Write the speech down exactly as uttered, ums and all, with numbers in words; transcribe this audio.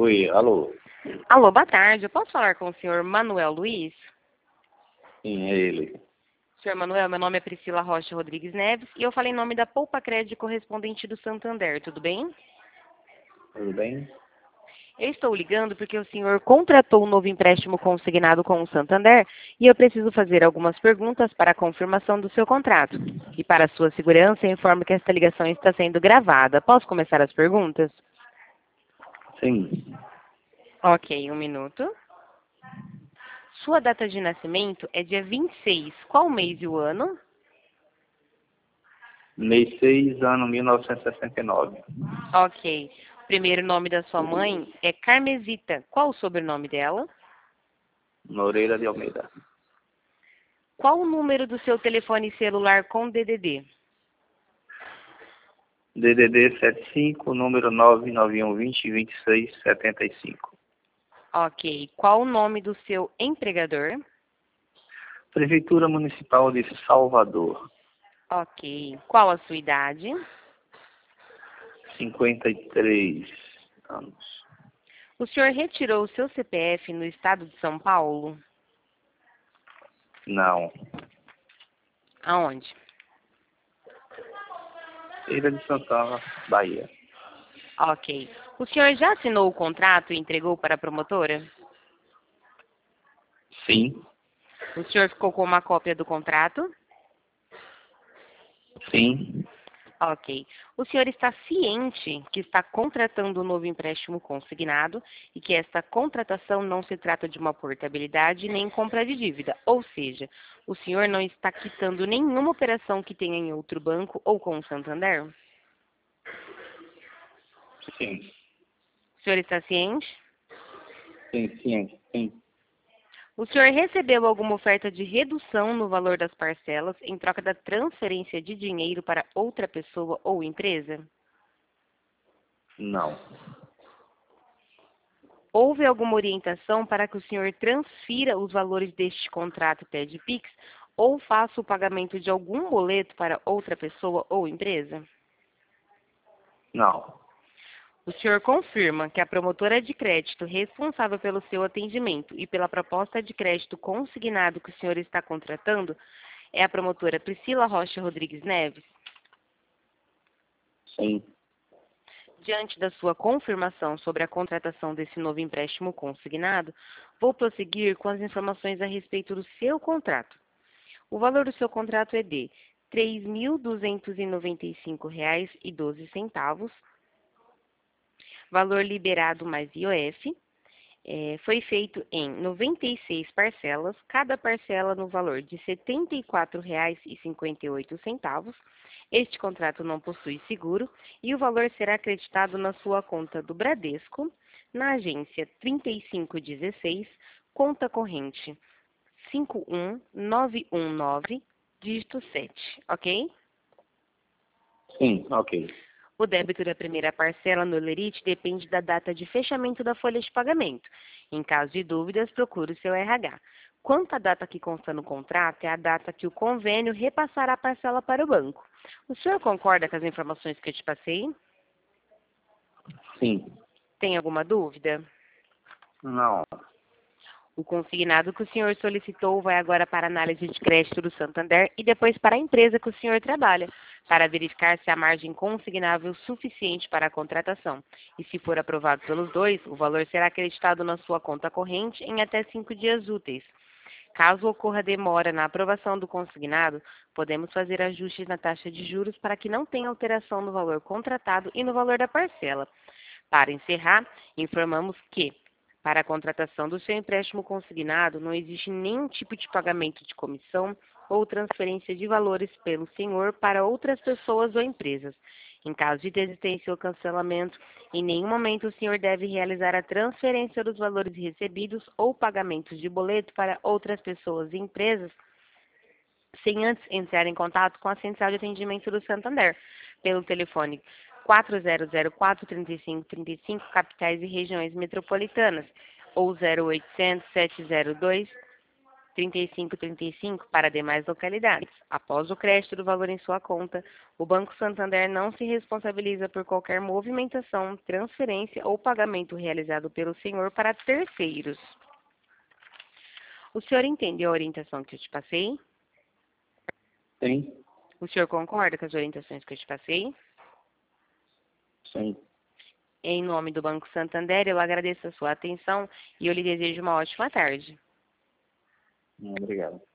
Oi, alô? Alô, boa tarde. Eu posso falar com o senhor Manuel Luiz? Sim, é ele. Senhor Manuel, meu nome é Priscila Rocha Rodrigues Neves e eu falei em nome da Poupa Crédito correspondente do Santander, tudo bem? Tudo bem? Eu estou ligando porque o senhor contratou um novo empréstimo consignado com o Santander e eu preciso fazer algumas perguntas para a confirmação do seu contrato. E para a sua segurança, eu informo que esta ligação está sendo gravada. Posso começar as perguntas? Sim. Ok, um minuto. Sua data de nascimento é dia vinte e seis. Qual o mês e o ano? Mês seis, ano mil novecentos e sessenta e nove. Ok. O primeiro nome da sua mãe é Carmesita. Qual o sobrenome dela? Moreira de Almeida. Qual o número do seu telefone celular com D D D? D D D setenta e cinco, número nove nove um vinte, vinte e seis, setenta e cinco. Ok. Qual o nome do seu empregador? Prefeitura Municipal de Salvador. Ok. Qual a sua idade? cinquenta e três anos. O senhor retirou o seu C P F no estado de São Paulo? Não. Aonde? Feira de Santana, Bahia. Ok. O senhor já assinou o contrato e entregou para a promotora? Sim. O senhor ficou com uma cópia do contrato? Sim. Ok. O senhor está ciente que está contratando um novo empréstimo consignado e que esta contratação não se trata de uma portabilidade nem compra de dívida, ou seja, o senhor não está quitando nenhuma operação que tenha em outro banco ou com o Santander? Sim. O senhor está ciente? Sim, sim, sim. O senhor recebeu alguma oferta de redução no valor das parcelas em troca da transferência de dinheiro para outra pessoa ou empresa? Não. Houve alguma orientação para que o senhor transfira os valores deste contrato T E D Pix ou faça o pagamento de algum boleto para outra pessoa ou empresa? Não. O senhor confirma que a promotora de crédito responsável pelo seu atendimento e pela proposta de crédito consignado que o senhor está contratando é a promotora Priscila Rocha Rodrigues Neves? Sim. Diante da sua confirmação sobre a contratação desse novo empréstimo consignado, vou prosseguir com as informações a respeito do seu contrato. O valor do seu contrato é de três mil duzentos e noventa e cinco reais e doze centavos, valor liberado mais I O F. É, foi feito em noventa e seis parcelas, cada parcela no valor de setenta e quatro reais e cinquenta e oito centavos. Este contrato não possui seguro e o valor será acreditado na sua conta do Bradesco, na agência trinta e cinco dezesseis, conta corrente cinco um nove um nove, dígito sete, ok? Sim, ok. O débito da primeira parcela no Lerite depende da data de fechamento da folha de pagamento. Em caso de dúvidas, procure o seu R H. Quanto à data que consta no contrato, é a data que o convênio repassará a parcela para o banco. O senhor concorda com as informações que eu te passei? Sim. Tem alguma dúvida? Não. O consignado que o senhor solicitou vai agora para a análise de crédito do Santander e depois para a empresa que o senhor trabalha, para verificar se há margem consignável suficiente para a contratação. E se for aprovado pelos dois, o valor será acreditado na sua conta corrente em até cinco dias úteis. Caso ocorra demora na aprovação do consignado, podemos fazer ajustes na taxa de juros para que não tenha alteração no valor contratado e no valor da parcela. Para encerrar, informamos que, para a contratação do seu empréstimo consignado, não existe nenhum tipo de pagamento de comissão ou transferência de valores pelo senhor para outras pessoas ou empresas. Em caso de desistência ou cancelamento, em nenhum momento o senhor deve realizar a transferência dos valores recebidos ou pagamentos de boleto para outras pessoas e empresas sem antes entrar em contato com a central de atendimento do Santander, pelo telefone quatro zero zero quatro, três cinco três cinco, capitais e regiões metropolitanas, ou zero oitocentos, sete zero dois, trinta e cinco trinta e cinco para demais localidades. Após o crédito do valor em sua conta, o Banco Santander não se responsabiliza por qualquer movimentação, transferência ou pagamento realizado pelo senhor para terceiros. O senhor entendeu a orientação que eu te passei? Sim. O senhor concorda com as orientações que eu te passei? Sim. Em nome do Banco Santander, eu agradeço a sua atenção e eu lhe desejo uma ótima tarde. Obrigado.